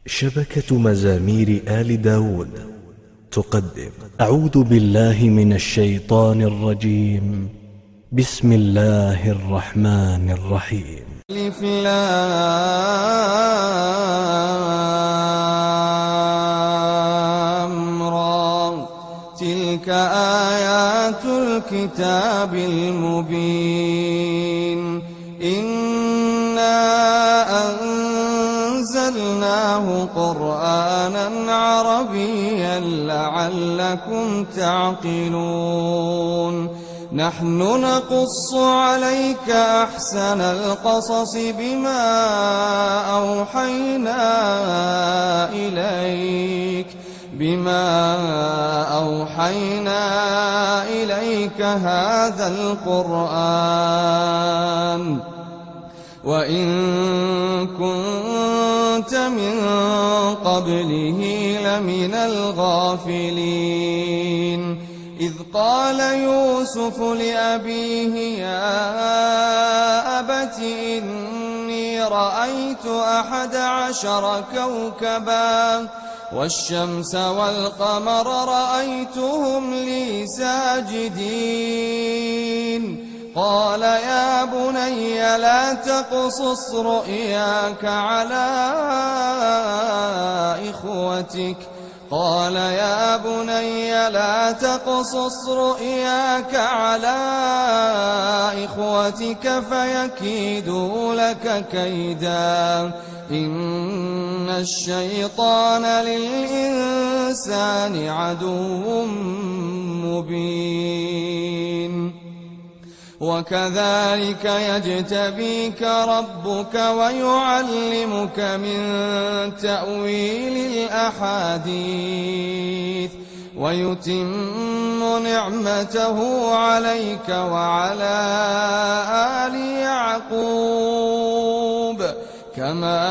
شبكة مزامير آل داود تقدم أعوذ بالله من الشيطان الرجيم. بسم الله الرحمن الرحيم. ألف لام را تلك آيات الكتاب المبين إنا أنزلناه قرآنا عربيا لعلكم تعقلون نحن نقص عليك أحسن القصص بما أوحينا إليك هذا القرآن وإن كنت من قبله لمن الغافلين إذ قال يوسف لأبيه يا أبت إني رأيت 11 كوكبا والشمس والقمر رأيتهم لي ساجدين قال يا بني لا تقصص رؤياك على إخوتك فيكيدوا لك كيدا إن الشيطان للإنسان عدو مبين وكذلك يجتبيك ربك ويعلمك من تأويل الأحاديث ويتم نعمته عليك وعلى آل يعقوب كما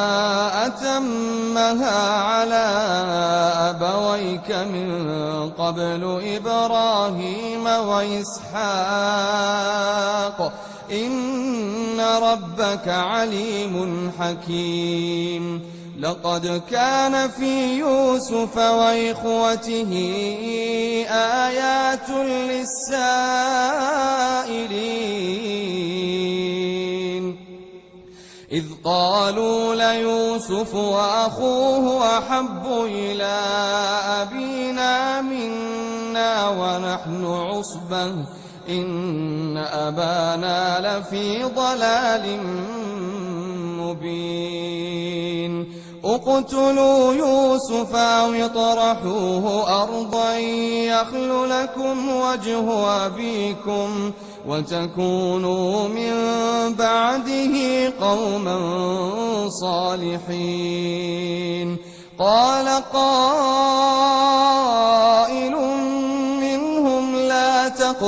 أتمها على أبويك من قبل إبراهيم وإسحاق إن ربك عليم حكيم لقد كان في يوسف وإخوته آيات للسائلين إذ قالوا ليوسف وأخوه أحب إلى أبينا منا ونحن عصبة إن أبانا لفي ضلال مبين اقتلوا يوسف أو اطرحوه أرضا يخل لكم وجه أبيكم وتكونوا من بعده قوما صالحين قال قائل منهم لا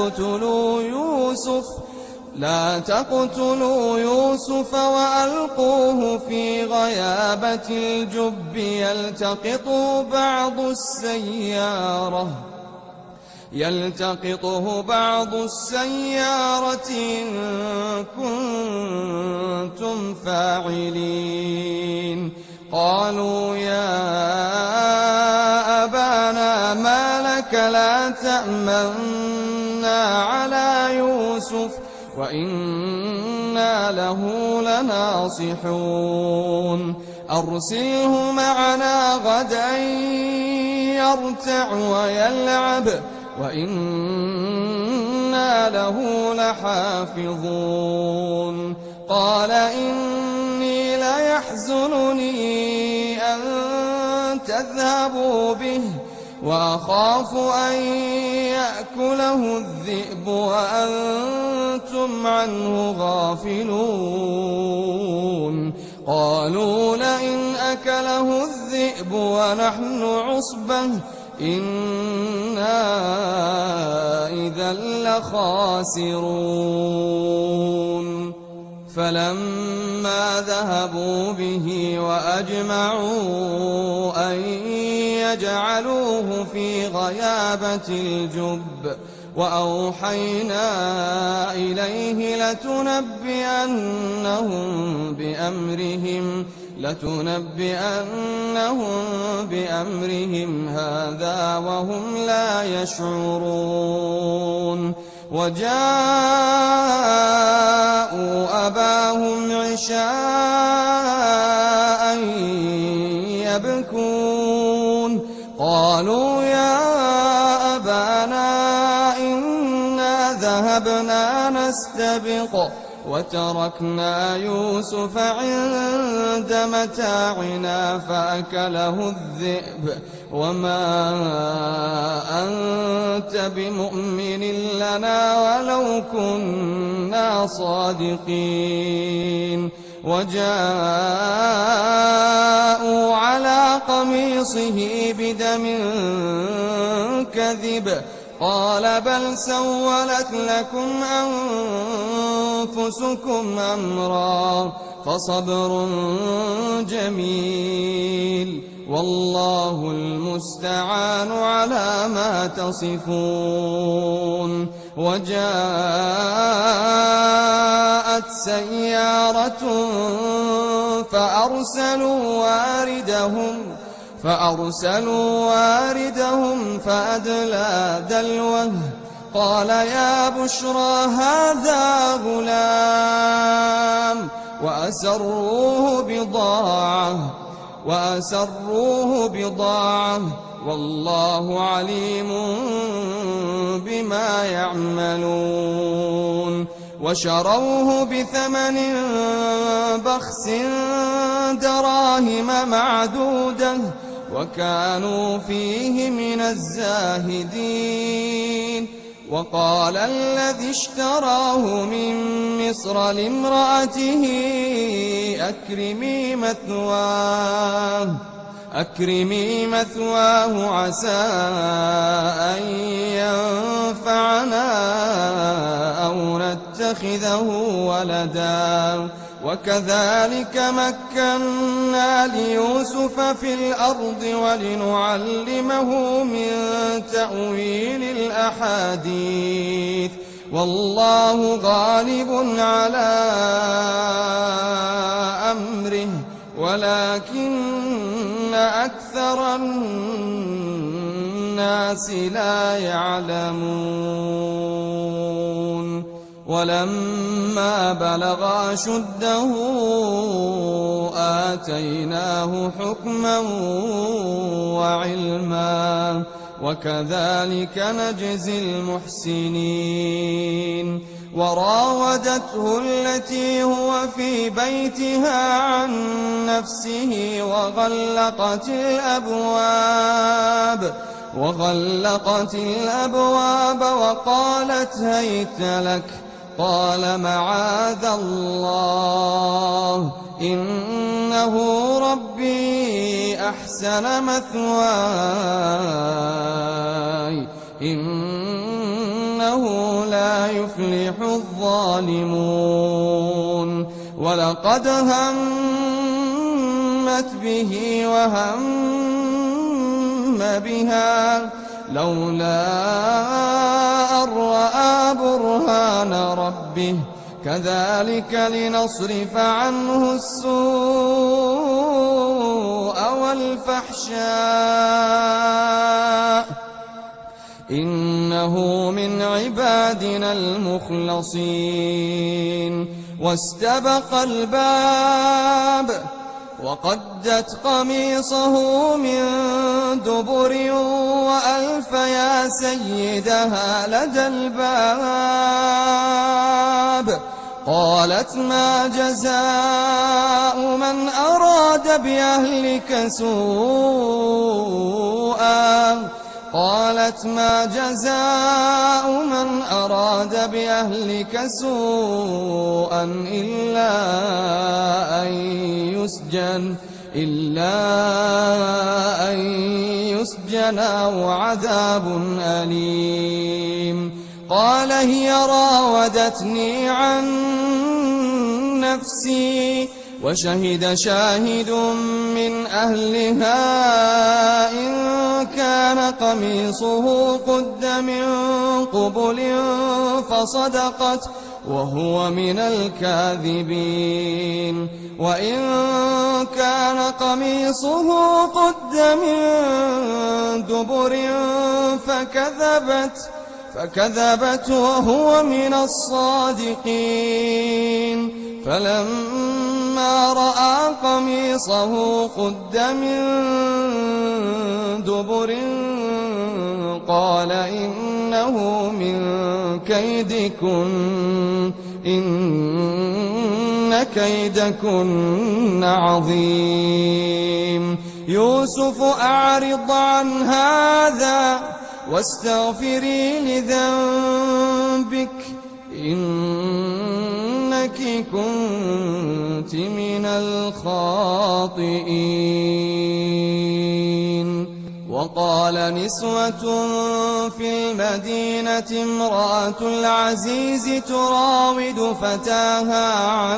تقتلوا يوسف وألقوه في غيابة الجب يلتقطه بعض السيارة إن كنتم فاعلين قالوا يا أبانا ما لك لا تأمنا على يوسف وإنا له لناصحون أرسله معنا غدا يرتع ويلعب وإنا له لحافظون قال إني ليحزنني أن تذهبوا به وأخاف أن يأكله الذئب وأنتم عنه غافلون قالوا لئن أكله الذئب ونحن عصبة إنا إذا لخاسرون فلما ذهبوا به وأجمعوا أن يجعلوه في غيابة الجب وأوحينا إليه لتنبئنهم لتنبئنهم بأمرهم هذا وهم لا يشعرون وجاءوا أباهم عشاء يبكون قالوا يا أبانا إنا ذهبنا نستبق وتركنا يوسف عند متاعنا فأكله الذئب وما أنت بمؤمن لنا ولو كنا صادقين وجاءوا على قميصه بدم كذب قال بل سولت لكم أنفسكم أمرا فصبر جميل والله المستعان على ما تصفون وجاءت سيارة فأرسلوا واردهم فأدلى دلوه قال يا بشرى هذا غلام وأسروه بضاعة والله عليم بما يعملون وشروه بثمن بخس دراهم معدودة وكانوا فيه من الزاهدين وقال الذي اشتراه من مصر لامرأته أكرمي مثواه عسى أن ينفعنا أو نتخذه ولدا وكذلك مكنا ليوسف في الأرض ولنعلمه من تأويل الأحاديث والله غالب على أمره ولكن أكثر الناس لا يعلمون ولما بلغ أشده آتيناه حكما وعلما وكذلك نجزي المحسنين وراودته التي هو في بيتها عن نفسه وغلقت الأبواب وقالت هيت لك قال معاذ الله إنه ربي أحسن مثواي إنه لا يفلح الظالمون ولقد همت به وهم بها لولا أن رأى برهان ربه كذلك لنصرف عنه السوء والفحشاء إنه من عبادنا المخلصين واستبق الباب وقدت قميصه من دبر وألف يا سيدها لدى الباب قالت ما جزاء من أراد بأهلك سوءا قالت ما جزاء من أراد بأهلك سوءا إلا أن يسجن أو عذاب أليم قال هي راودتني عن نفسي وشهد شاهد من أهلها إن كان قميصه قد من قبل وهو من الكاذبين. وإن كان قميصه قد من دبر فكذبت وهو من الصادقين. فلما رأى قميصه قد من دبر قال إنه من كيدكن إن كيدكن عظيم. يوسف أعرض عن هذا واستغفري لذنبك إنك كنت من الخاطئين. وقال نسوة في المدينة امرأة العزيز تراود فتاها عن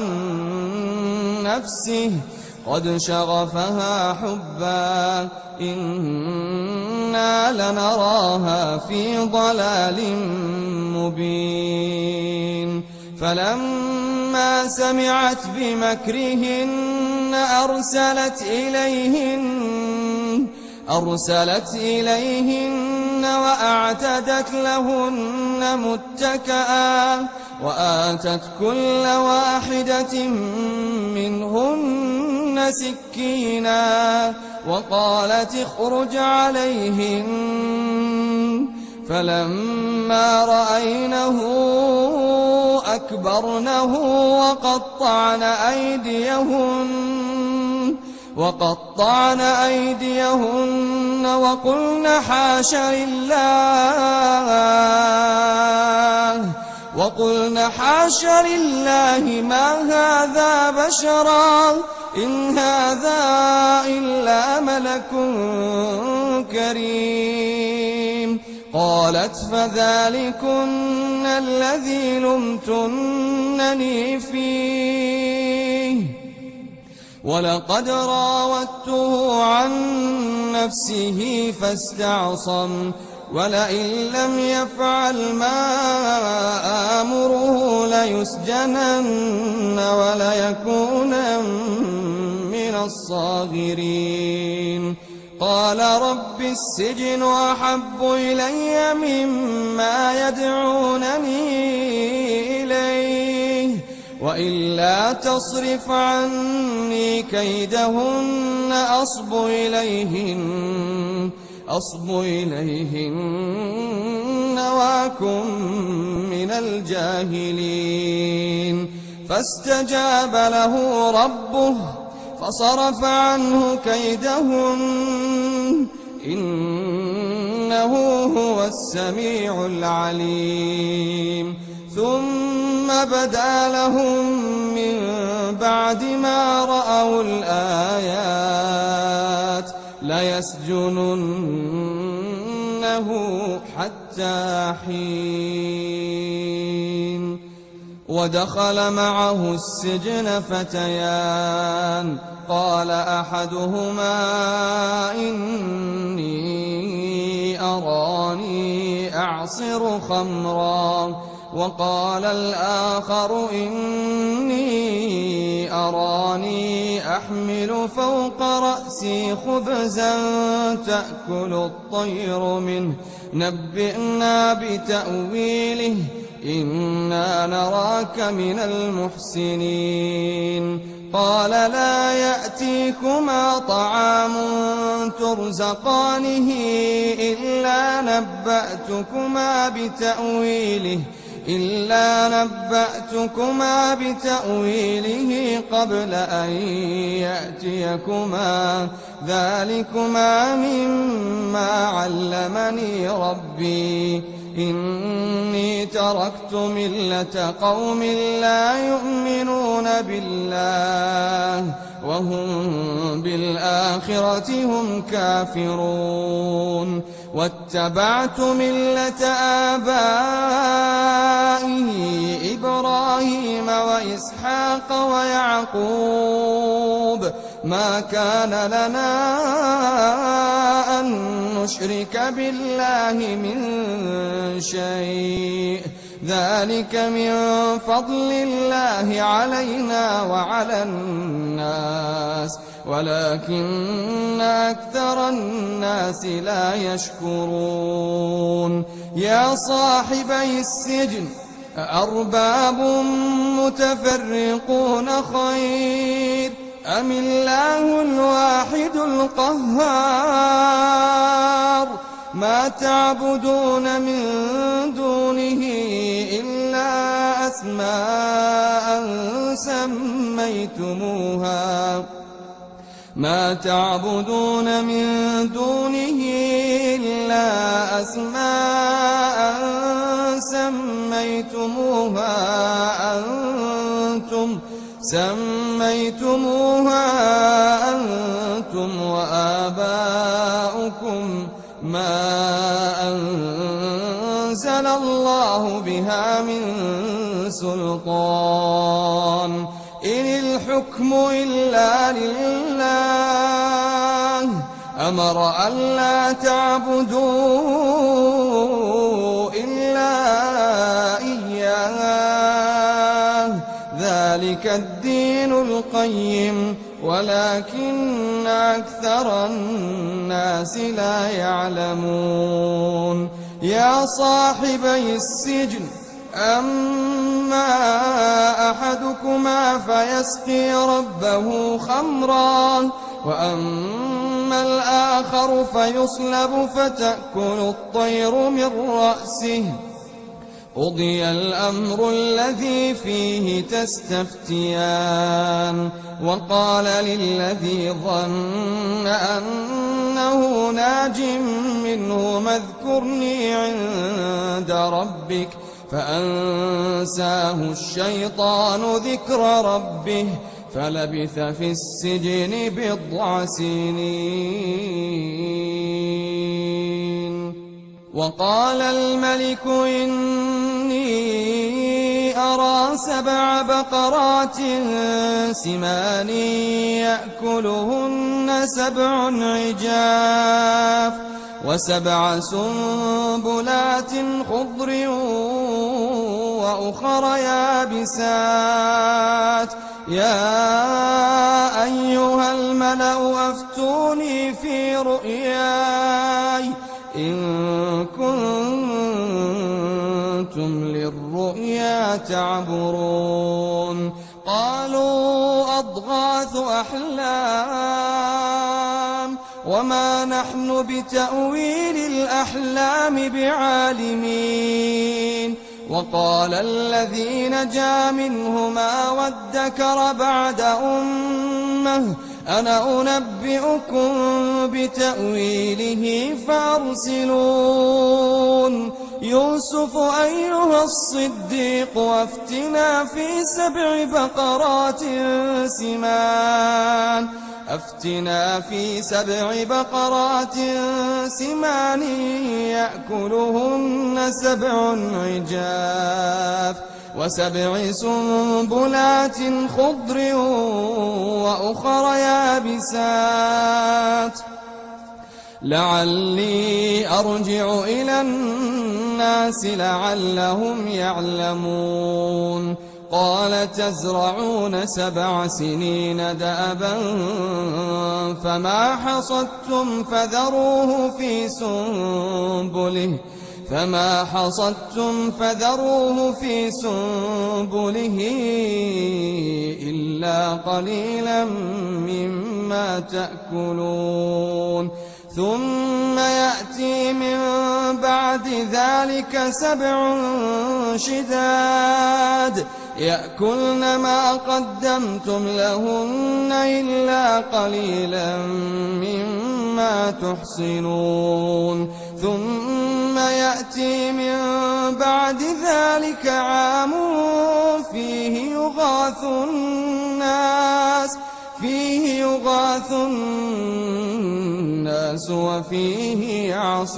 نفسه قد شغفها حبا إنا لنراها في ضلال مبين. فلما سمعت بمكرهن أرسلت إليهن وأعتدت لهن متكئا وآتت كل واحدة منهن سكينا وقالت اخرج عليهن. فلما رأينه أكبرنه وقطعن أيديهن وقلن حاش لله ما هذا بشرا إن هذا إلا ملك كريم. قالت فذلكن الذي لمتنني فيه ولقد راودته عن نفسه فاستعصم ولئن لم يفعل ما آمره ليسجنن وليكونن من الصاغرين. قال رب السجن أحب إلي مما يدعونني إليه وإلا تصرف عني كيدهن أصب إليهن وأكن من الجاهلين. فاستجاب له ربه فصرف عنه كيدهن إنه هو السميع العليم. ثم بدا لهم من بعد ما رأوا الآيات ليسجننه حتى حين. ودخل معه السجن فتيان قال أحدهما إني أراني أعصر خمرا وقال الآخر إني أراني أحمل فوق رأسي خبزا تأكل الطير منه نبئنا بتأويله إنا نراك من المحسنين. قال لا يأتيكما طعام ترزقانه إلا نبأتكما بتأويله قبل أن يأتيكما ذلكما مما علمني ربي إني تركت ملة قوم لا يؤمنون بالله وهم بالآخرة هم كافرون. واتبعت ملة آبائي إبراهيم وإسحاق ويعقوب ما كان لنا أن نشرك بالله من شيء ذلك من فضل الله علينا وعلى الناس ولكن أكثر الناس لا يشكرون يا صاحبي السجن أأرباب متفرقون خير أم الله الواحد القهار ما تعبدون من دونه إلا أسماء سميتموها ما تعبدون من دونه إلا أسماء سميتموها أنتم وآباؤكم ما أنزل الله بها من سلطان إن الحكم إلا لله أمر ألا تعبدوا إلا إياه ذلك الدين القيم ولكن أكثر الناس لا يعلمون يا صاحبي السجن أما أحدكما فيسقي ربه خمرا وأما الآخر فيصلب فتأكل الطير من رأسه قضي الأمر الذي فيه تستفتيان وقال للذي ظن أنه ناج منه اذكرني عند ربك فأنساه الشيطان ذكر ربه فلبث في السجن بضع سنين وقال الملك إني أرى 7 بقرات سمان يأكلهن 7 عجاف و7 سنبلات خضر وأخر يابسات يا أيها الملأ أفتوني في رؤياي إن كنتم للرؤيا تعبرون قالوا أضغاث أحلام وما نحن بتأويل الأحلام بعالمين وقال الذي نجا منهما وادكر بعد أمة أنا أنبئكم بتأويله فأرسلون يوسف أيها الصديق وافتنا في 7 بقرات سمان يأكلهن 7 عجاف و7 سنبلات خضر وأخر يابسات لعلي أرجع إلى الناس لعلهم يعلمون قال تزرعون 7 سنين دأبا فما حصدتم فذروه في سنبله إلا قليلا مما تأكلون ثم يأتي من بعد ذلك 7 شداد يأكلن ما قدمتم لهن إلا قليلا مما تحصنون ثم يأتي من بعد ذلك عام فيه يغاث الناس وفيه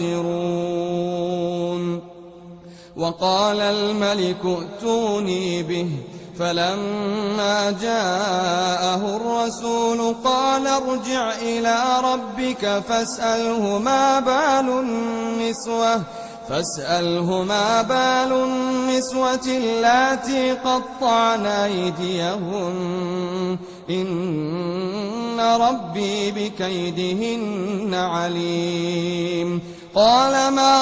يعصرون وقال الملك ائتوني به فلما جاءه الرسول قال ارجع إلى ربك فاسأله ما بال النسوة فاسأله ما بال النسوة اللاتي قطعن أيديهن إن ربي بكيدهن عليم قال ما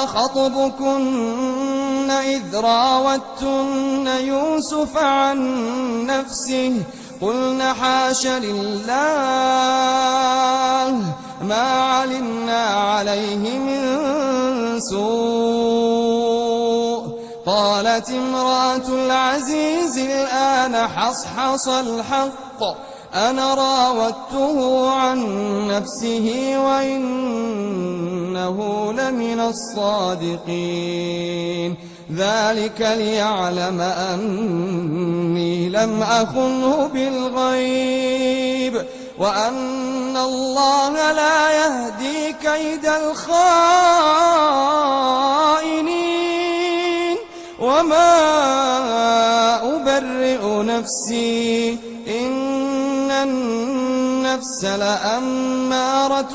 خطبكن إذ راوتن يوسف عن نفسه قلن حاش لله ما علمنا عليه من سوء قالت امرأة العزيز الآن حصحص الحق أنا راودته عن نفسه وإنه لمن الصادقين ذلك ليعلم أني لم أخنه بالغيب وأن الله لا يهدي كيد الخائنين وما أبرئ نفسي إن النفس لأمارة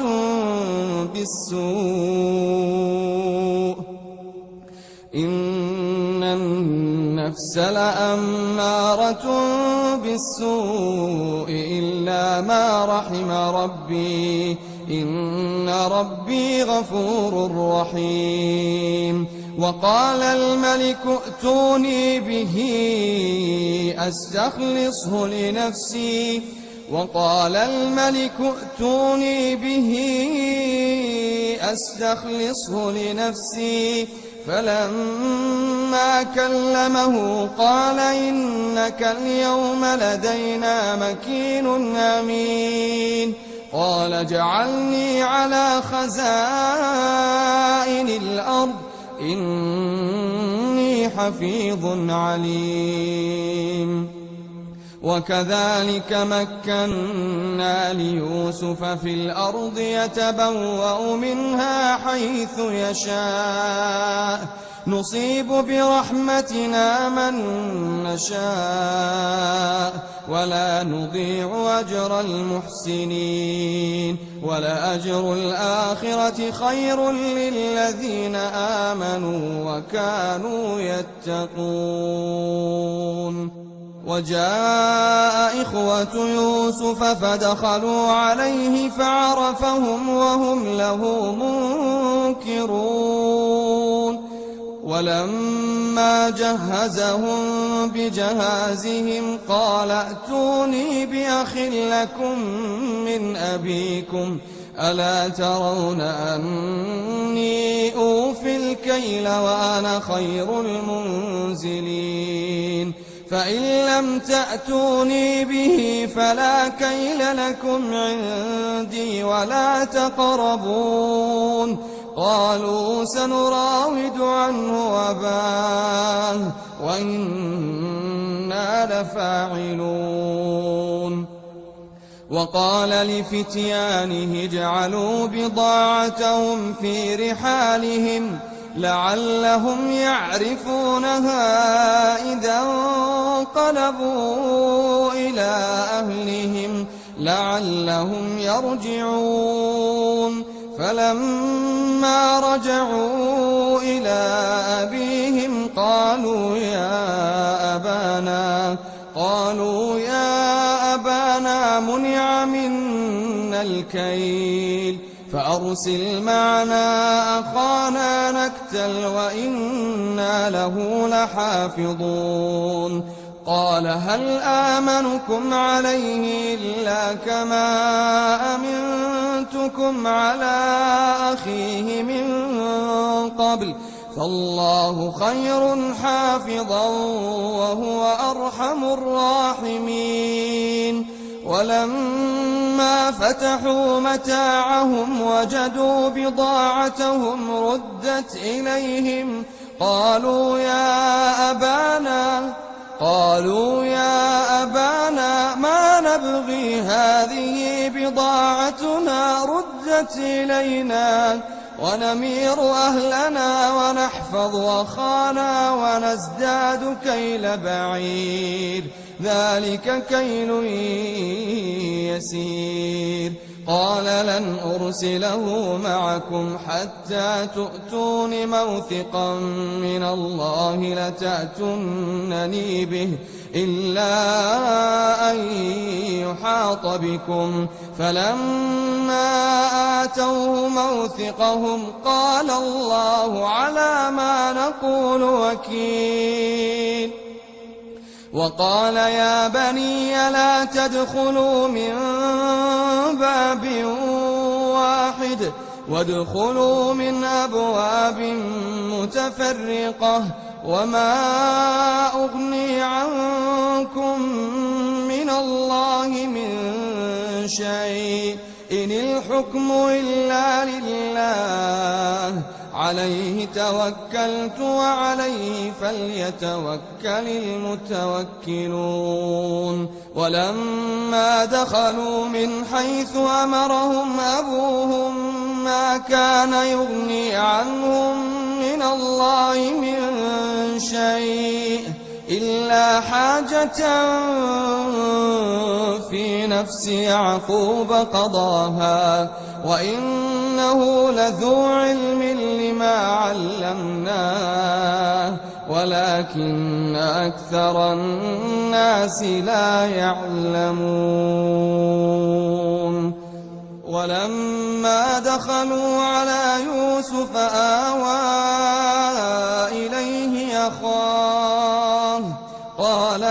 بالسوء إن النفس لأمارة بالسوء إلا ما رحم ربي إن ربي غفور رحيم وقال الملك ائتوني به أستخلصه لنفسي وقال الملك ائتوني به أستخلصه لنفسي فلما كلمه قال إنك اليوم لدينا مكين أمين قال اجعلني على خزائن الأرض إني حفيظ عليم وكذلك مكنا ليوسف في الأرض يتبوأ منها حيث يشاء نصيب برحمتنا من نشاء ولا نضيع أجر المحسنين ولأجر الآخرة خير للذين آمنوا وكانوا يتقون وجاء إخوة يوسف فدخلوا عليه فعرفهم وهم له منكرون ولما جهزهم بجهازهم قال ائتوني بأخ لكم من أبيكم ألا ترون أني أوفي الكيل وأنا خير المنزلين فإن لم تأتوني به فلا كيل لكم عندي ولا تقربون قالوا سنراود عنه أباه وإنا لفاعلون وقال لفتيانه اجعلوا بضاعتهم في رحالهم لعلهم يعرفونها إذا انقلبوا إلى أهلهم لعلهم يرجعون فلما رجعوا إلى أبيهم قالوا يا أبانا منع منا الكيل فأرسل معنا أخانا نكتل وإنا له لحافظون قال هل آمنكم عليه إلا كما أمنتكم على أخيه من قبل فالله خير حافظا وهو أرحم الراحمين ولما فتحوا متاعهم وجدوا بضاعتهم ردت إليهم قالوا يا أبانا ما نبغي هذه بضاعتنا ردت إلينا ونمير أهلنا ونحفظ أخانا ونزداد كيل بعير ذلك كيل يسير قال لن أرسله معكم حتى تؤتون موثقا من الله لتأتونني به إلا أن يحاط بكم. فلما آتوه موثقهم قال الله على ما نقول وكيل. وقال يا بني لا تدخلوا من باب واحد وادخلوا من أبواب متفرقة وما أغني عنكم من الله من شيء إن الحكم إلا لله عليه توكلت وعليه فليتوكل المتوكلون. ولما دخلوا من حيث أمرهم أبوهم ما كان يغني عنهم من الله من شيء إلا حاجة في نفس يعقوب قضاها وإنه لذو علم لما علمناه ولكن أكثر الناس لا يعلمون. ولما دخلوا على يوسف آوى إليه أخاه قال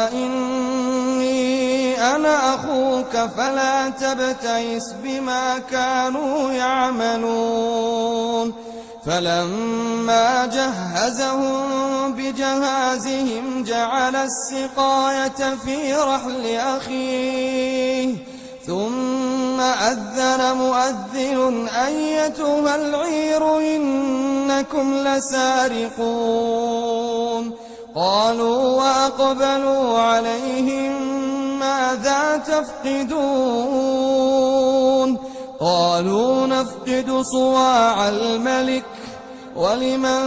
إني أنا أخوك فلا تبتئس بما كانوا يعملون. فلما جهزهم بجهازهم جعل السقاية في رحل أخيه ثم أذن مؤذن أيتها العير إنكم لسارقون. قالوا وأقبلوا عليهم ماذا تفقدون؟ قالوا نفقد صواع الملك ولمن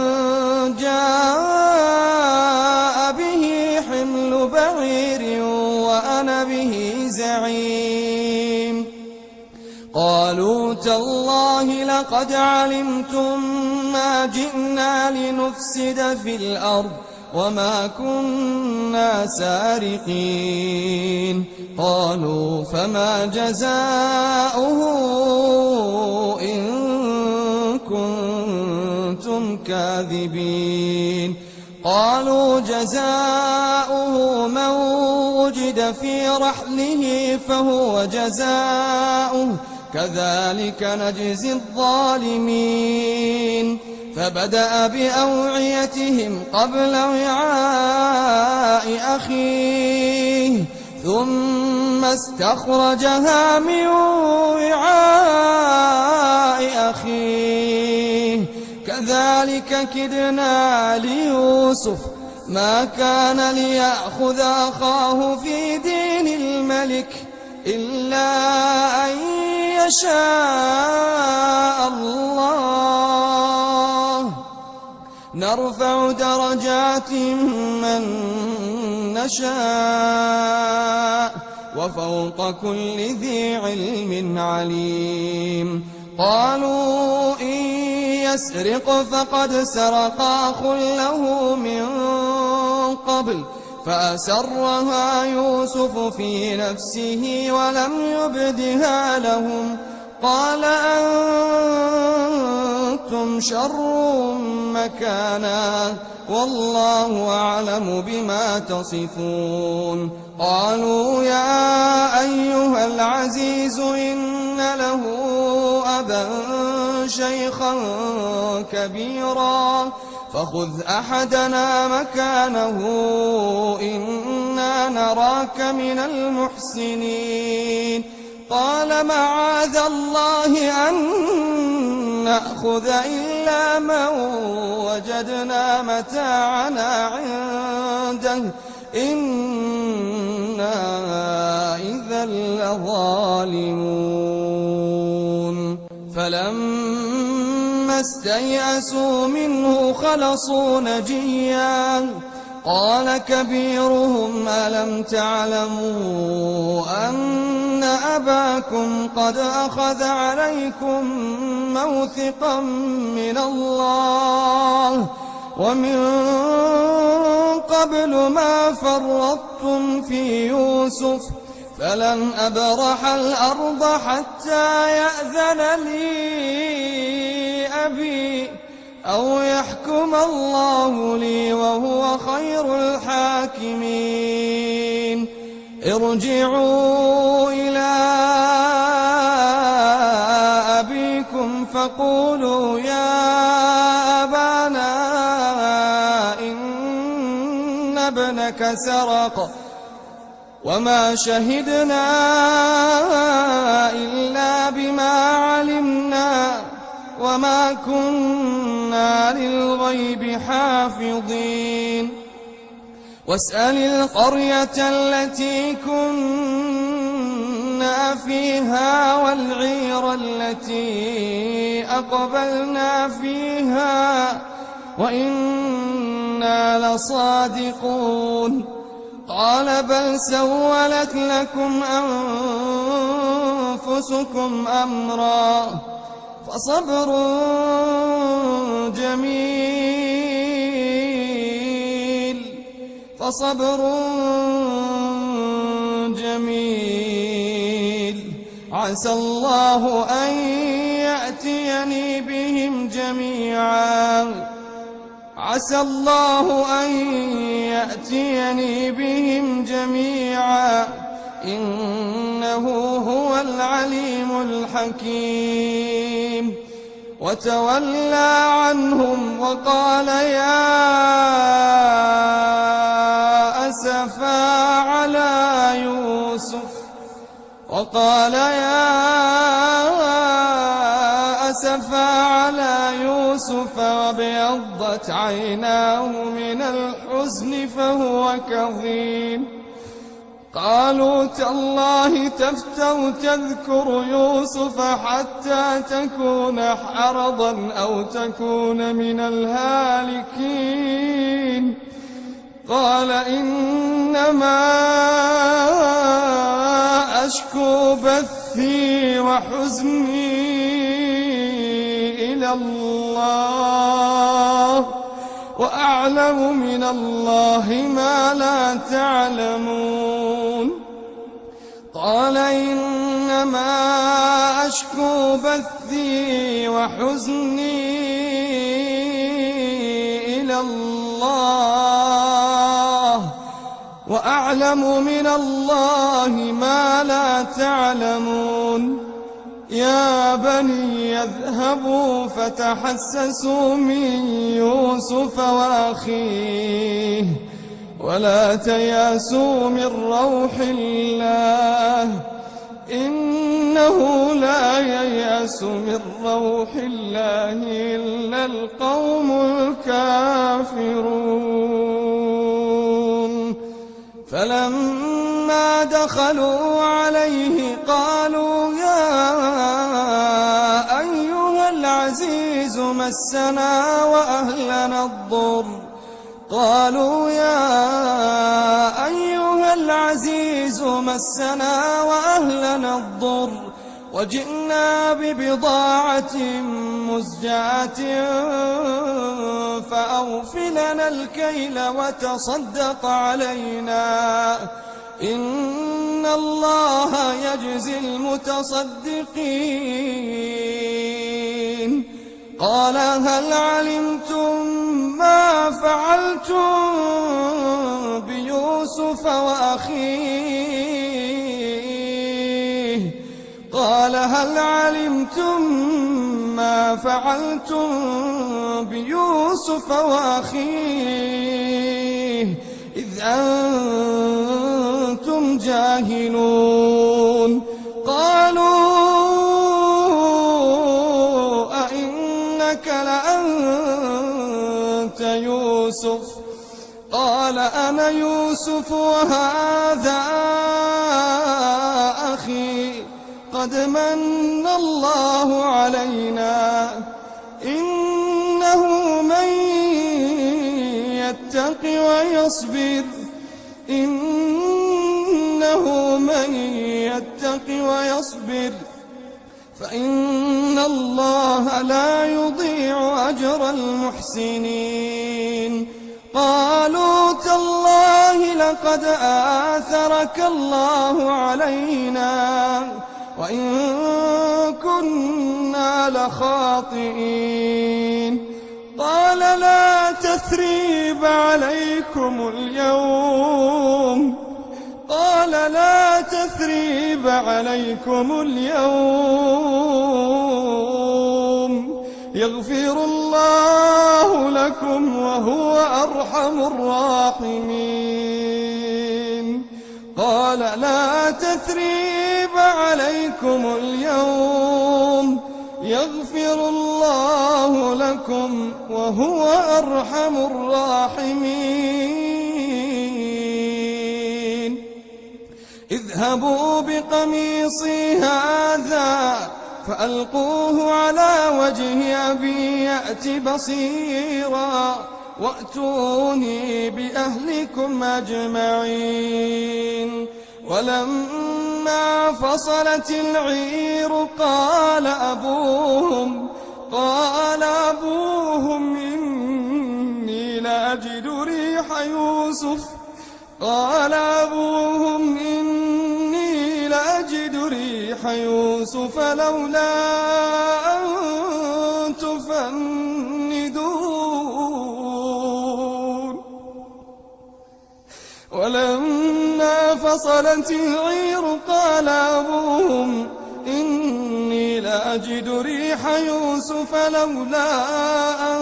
جاء به حمل بعير وأنا به زعيم. قالوا تالله لقد علمتم ما جئنا لنفسد في الأرض وما كنا سارقين. قالوا فما جزاؤه إن كنتم كاذبين؟ قالوا جزاؤه من وجد في رحله فهو جزاؤه كذلك نجزي الظالمين. فبدأ بأوعيتهم قبل وعاء أخيه ثم استخرجها من وعاء أخيه كذلك كدنا ليوسف ما كان ليأخذ أخاه في دين الملك إلا أن يشاء الله نرفع درجات من نشاء وفوق كل ذي علم عليم. قالوا إن يسرق فقد سرق أخ له من قبل فأسرها يوسف في نفسه ولم يبدها لهم. قال أنتم شر مكانا والله أعلم بما تصفون. قالوا يا أيها العزيز إن له أبا شيخا كبيرا فخذ أحدنا مكانه إنا نراك من المحسنين. قال معاذ الله أن نأخذ إلا من وجدنا متاعنا عنده إنا إذا لظالمون. فلما استيئسوا منه خلصوا نجيا قال كبيرهم ألم تعلموا أن أباكم قد أخذ عليكم موثقا من الله ومن قبل ما فرطتم في يوسف فلن أبرح الأرض حتى يأذن لي أبي أو يحكم الله لي وهو خير الحاكمين ارجعوا إلى أبيكم فقولوا يا أبانا إن ابنك سرق وما شهدنا إلا بما علمنا وما كنا للغيب حافظين واسأل القرية التي كنا فيها والعير التي أقبلنا فيها وإنا لصادقون قال بل سولت لكم أنفسكم أمرا فصبر جميل عسى الله أن يأتيني بهم جميعا إنه هو العليم الحكيم وتولى عنهم وقال يا أسفا على يوسف وابيضت عيناه من الحزن فهو كظيم قالوا تالله تفتأ تذكر يوسف حتى تكون حرضا أو تكون من الهالكين قال إنما أشكو بثي وحزني إلى الله وأعلم من الله ما لا تعلمون قال إنما أشكو بثي وحزني إلى الله وأعلم من الله ما لا تعلمون يا بني يذهبوا فتحسسوا من يوسف وأخيه ولا تياسوا من روح الله إنه لا ييأس من روح الله إلا القوم الكافرون فلما دخلوا عليه قالوا يا أيها العزيز مسنا وأهلنا الضر وجئنا ببضاعة مزجاة فأوفلنا الكيل وتصدق علينا إن الله يجزي المتصدقين قال هل علمتم ما فعلتم بيوسف وأخيه إذ أنتم جاهلون قالوا أئنك لأنت يوسف قال أنا يوسف وهذا أخي قد من الله علينا إنه من يتق ويتق ويصبر إنه من يتق ويصبر فإن الله لا يضيع أجر المحسنين قالوا تالله لقد آثرك الله علينا وإن كنا لخاطئين قال لا تثريب عليكم اليوم يغفر الله لكم وهو أرحم الراحمين قال لا تثريب عليكم اليوم يغفر الله لكم وهو أرحم الراحمين اذهبوا بقميصي هذا فألقوه على وجه أبي يأت بصيرا وأتوني بأهلكم أجمعين ولما فصلت العير قال أبوهم إني لأجد ريح يوسف لولا أن تفندون ولما فصلت العير قال أبوهم إني لأجد ريح يوسف لولا أن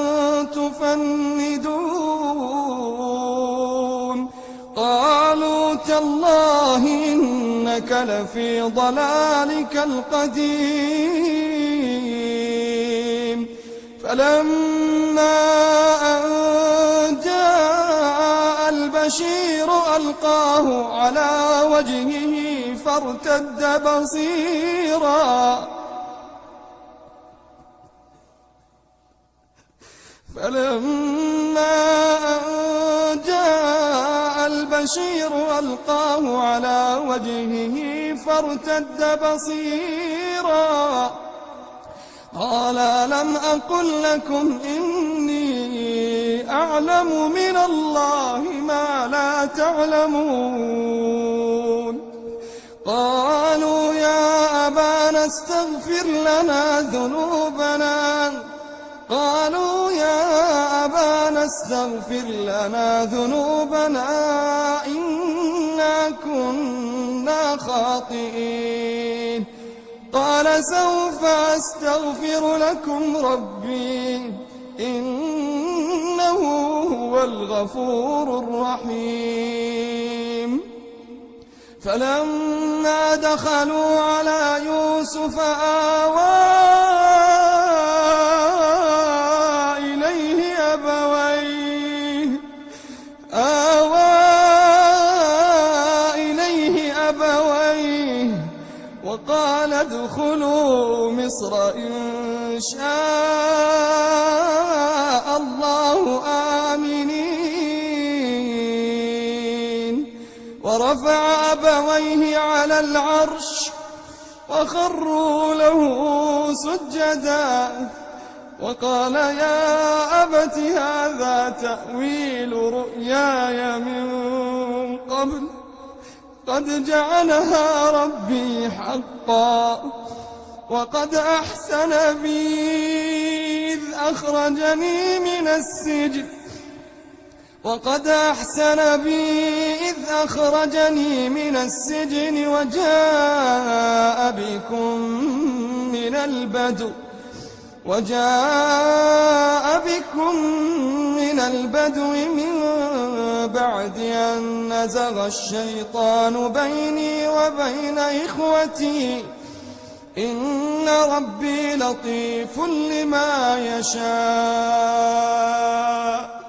تفندون قالوا تالله إنك لفي ضلالك القديم فلما أن جاء البشير ألقاه على وجهه فارتد بصيرا قال لم أقل لكم إني أعلم من الله ما لا تعلمون قالوا يا أبانا استغفر لنا ذنوبنا إنا كنا خاطئين قال سوف أستغفر لكم ربي إنه هو الغفور الرحيم فلما دخلوا على يوسف آوى إليه أبويه وقال ادخلوا مصر إن شاء الله آمنين ورفع أبويه على العرش وخروا له سجدا وقال يا أبت هذا تأويل رؤياي من قبل قد جعلها ربي حقا وقد أحسن بي إذ أخرجني من السجن وجاء بكم من البدو من بعد أن نزغ الشيطان بيني وبين إخوتي إن ربي لطيف لما يشاء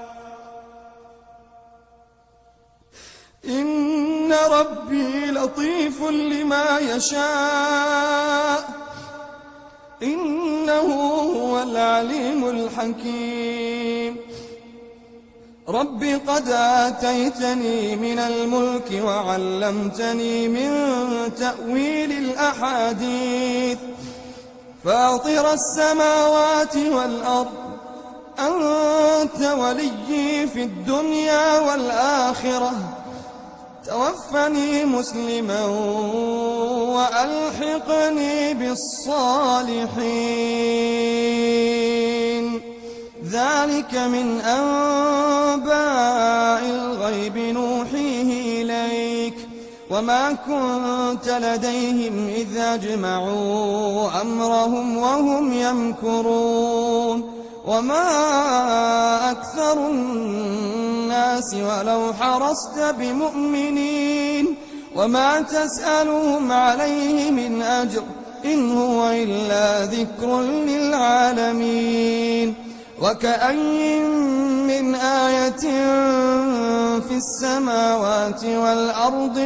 إنه هو العليم الحكيم رب قد آتيتني من الملك وعلمتني من تأويل الأحاديث فاطر السماوات والأرض أنت وليي في الدنيا والآخرة توفني مسلما وألحقني بالصالحين ذلك من أنباء الغيب نوحيه إليك وما كنت لديهم إذ أجمعوا أمرهم وهم يمكرون وما أكثر الناس ولو حرصت بمؤمنين وما تسألهم عليه من أجر إن هو إلا ذكر للعالمين وكأي من آية في السماوات والأرض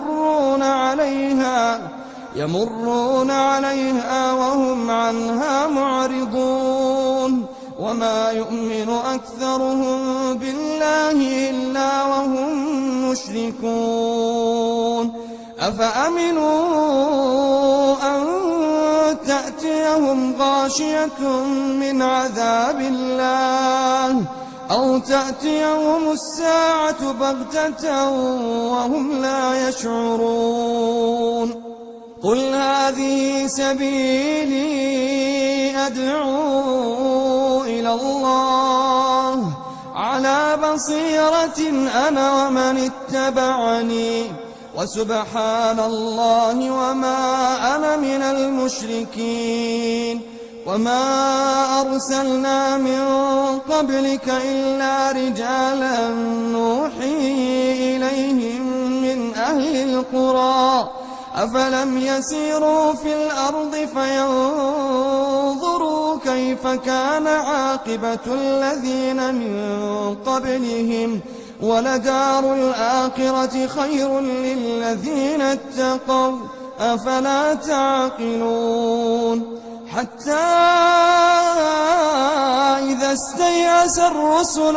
يمرون عليها وهم عنها معرضون وما يؤمن أكثرهم بالله إلا وهم مشركون أفأمنوا أن تأتيهم غاشية من عذاب الله أو تأتيهم الساعة بغتة وهم لا يشعرون قل هذه سبيلي أدعو إلى الله على بصيرة أنا ومن اتبعني وسبحان الله وما أنا من المشركين وما أرسلنا من قبلك إلا رجالا نوحي إليهم من أهل القرى أفلم يسيروا في الأرض فينظروا كيف كان عاقبة الذين من قبلهم ولدار الآخرة خير للذين اتقوا أفلا تعقلون حتى إذا استيأس الرسل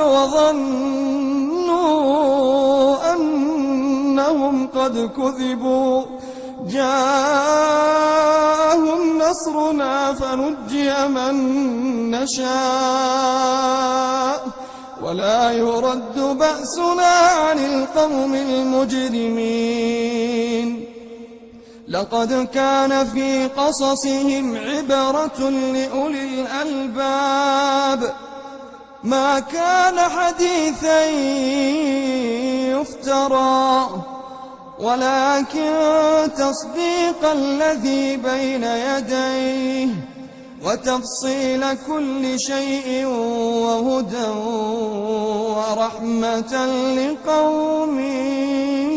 وظنوا أنهم قد كذبوا جاءهم نصرنا فنجي من نشاء ولا يرد بأسنا عن القوم المجرمين لقد كان في قصصهم عبرة لأولي الألباب ما كان حديثا يفترى ولكن تصديق الذي بين يديه وتفصيل كل شيء وهدى ورحمة لقوم